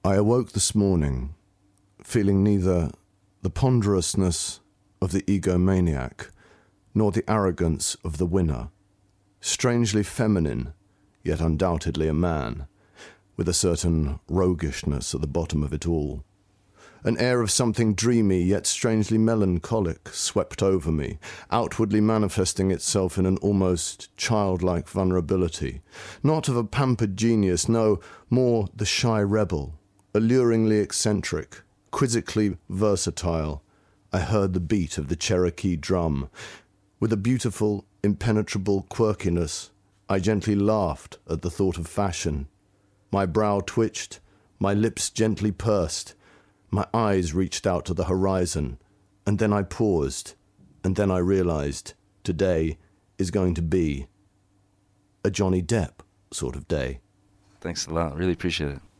I awoke this morning feeling neither the ponderousness of the egomaniac nor the arrogance of the winner, strangely feminine, yet undoubtedly a man, with a certain roguishness at the bottom of it all. An air of something dreamy yet strangely melancholic swept over me, outwardly manifesting itself in an almost childlike vulnerability, not of a pampered genius, no, more the shy rebel, alluringly eccentric, quizzically versatile. I heard the beat of the Cherokee drum. With a beautiful, impenetrable quirkiness, I gently laughed at the thought of fashion. My brow twitched, my lips gently pursed, my eyes reached out to the horizon, and then I paused, and then I realized today is going to be a Johnny Depp sort of day. Thanks a lot. Really appreciate it.